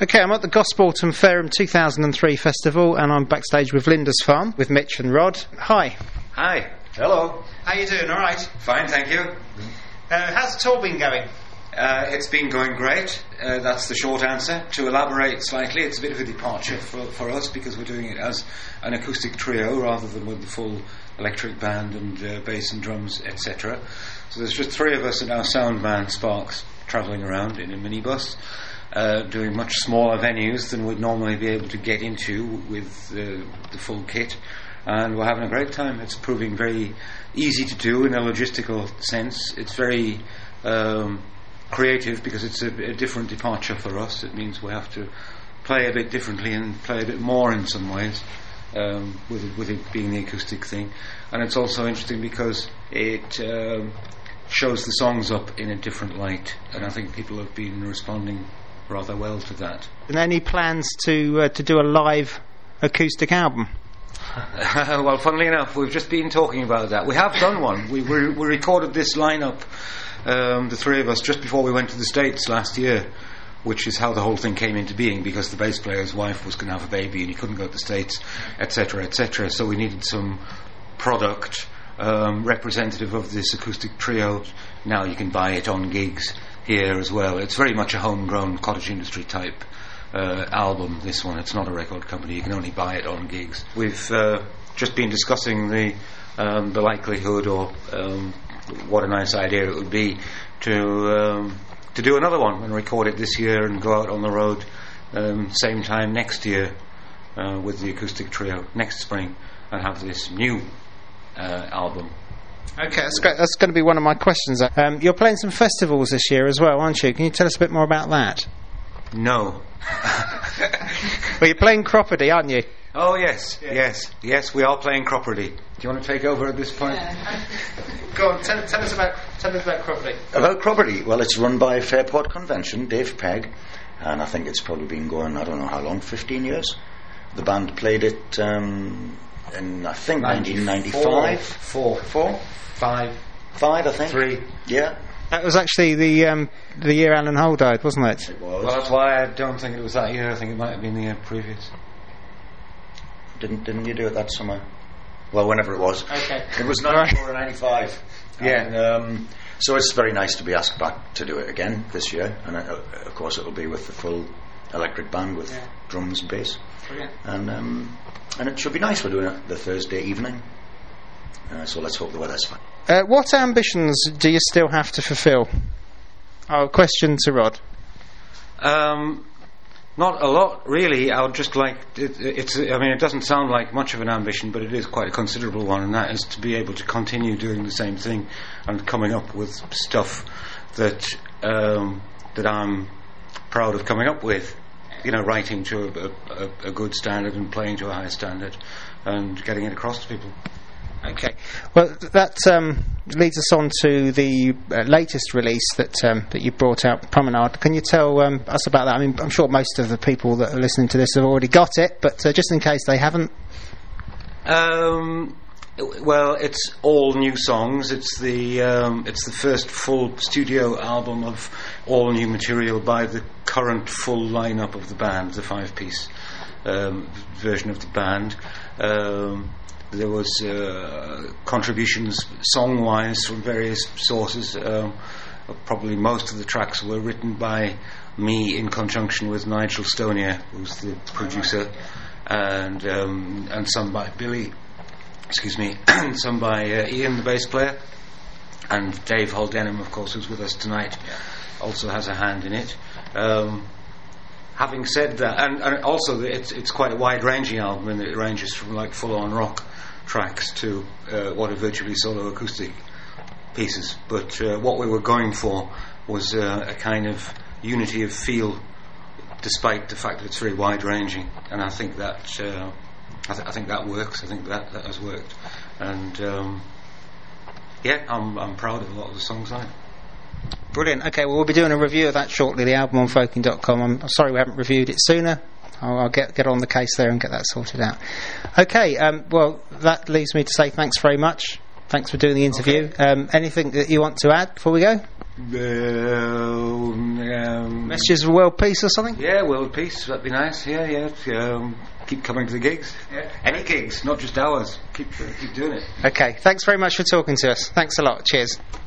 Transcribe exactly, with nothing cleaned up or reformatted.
Okay, I'm at the Gospelton Fairham two thousand three festival, and I'm backstage with Linda's Farm with Mitch and Rod. Hi. Hi. Hello. How you doing? All right. Fine, thank you. Uh, how's the tour been going? Uh, it's been going great. Uh, that's the short answer. To elaborate slightly, it's a bit of a departure for, for us because we're doing it as an acoustic trio rather than with the full electric band and uh, bass and drums, et cetera. So there's just three of us in our sound man Sparks travelling around in a minibus, uh, doing much smaller venues than we'd normally be able to get into with uh, the full kit. And we're having a great time. It's proving very easy to do in a logistical sense. It's very um, creative because it's a, a different departure for us. It means we have to play a bit differently and play a bit more in some ways, um, with, it, with it being the acoustic thing. And it's also interesting because it um, shows the songs up in a different light, and I think people have been responding rather well to that. And any plans to uh, to do a live acoustic album? Well, funnily enough, we've just been talking about that. We have done one. We, we, we recorded this lineup, um, the three of us, just before we went to the States last year, which is how the whole thing came into being, because the bass player's wife was going to have a baby and he couldn't go to the States, et cetera, et cetera. So we needed some product um, representative of this acoustic trio. Now you can buy it on gigs here as well. It's very much a homegrown cottage industry type Uh, album, this one. It's not a record company, you can only buy it on gigs. We've uh, just been discussing the um, the likelihood or um, what a nice idea it would be to um, to do another one and record it this year and go out on the road um, same time next year uh, with the acoustic trio next spring and have this new uh, album. Okay, that's, great. That's going to be one of my questions. Um, you're playing some festivals this year as well, aren't you? Can you tell us a bit more about that? No. Well, you're playing Cropredy, aren't you? Oh yes, yeah. yes, yes. We are playing Cropredy. Do you want to take over at this point? Yeah. Go on, tell, tell us about tell us about Cropredy. About Cropredy, well, it's run by Fairport Convention, Dave Pegg, and I think it's probably been going, I don't know how long, fifteen years. The band played it um, in I think nineteen ninety-five. Four, four, five, five, I think. Three. Yeah. That was actually the um, the year Alan Hull died, wasn't it? It was. Well, that's why I don't think it was that year. I think it might have been the year previous. Didn't didn't you do it that summer? Well, whenever it was. Okay. It was ninety-four or ninety-five. Yeah. And, um, so it's very nice to be asked back to do it again this year, and uh, of course it'll be with the full electric band with yeah. drums and bass. Brilliant. And um, and it should be nice. We're doing it the Thursday evening, uh, so let's hope the weather's fine. Uh, what ambitions do you still have to fulfil? Oh, question to Rod. Um, not a lot, really. I would just like it, it's. I mean, it doesn't sound like much of an ambition, but it is quite a considerable one, and that is to be able to continue doing the same thing and coming up with stuff that um, that I'm proud of coming up with. You know, writing to a, a, a good standard and playing to a high standard and getting it across to people. Okay, well that um, leads us on to the uh, latest release that um, that you brought out, Promenade. Can you tell um, us about that? I mean, I'm sure most of the people that are listening to this have already got it, but uh, just in case they haven't. Um, well, it's all new songs. It's the um, it's the first full studio album of all new material by the current full lineup of the band, the five-piece um, version of the band. Um, There was uh, contributions song-wise from various sources. Um, probably most of the tracks were written by me in conjunction with Nigel Stonier, who's the producer, and um, and some by Billy, excuse me, and some by uh, Ian, the bass player, and Dave Holdenham, of course, who's with us tonight, also has a hand in it. Um, having said that, and, and also it's it's quite a wide-ranging album, and it ranges from like full-on rock tracks to uh, what are virtually solo acoustic pieces, but uh, what we were going for was uh, a kind of unity of feel, despite the fact that it's very wide-ranging, and I think that uh, I, th- I think that works. I think that that has worked, and um, yeah, I'm I'm proud of a lot of the songs on it. Brilliant. Okay, well we'll be doing a review of that shortly. The album on folking dot com. I'm sorry we haven't reviewed it sooner. I'll, I'll get get on the case there and get that sorted out. Okay, um, well that leaves me to say thanks very much. Thanks for doing the interview. Okay. Um, anything that you want to add before we go? um, Messages of world peace or something? Yeah, world peace, that'd be nice. Yeah, yeah. Um, keep coming to the gigs. Yeah. Any gigs, not just ours. Keep, keep doing it. Okay, thanks very much for talking to us. Thanks a lot. Cheers.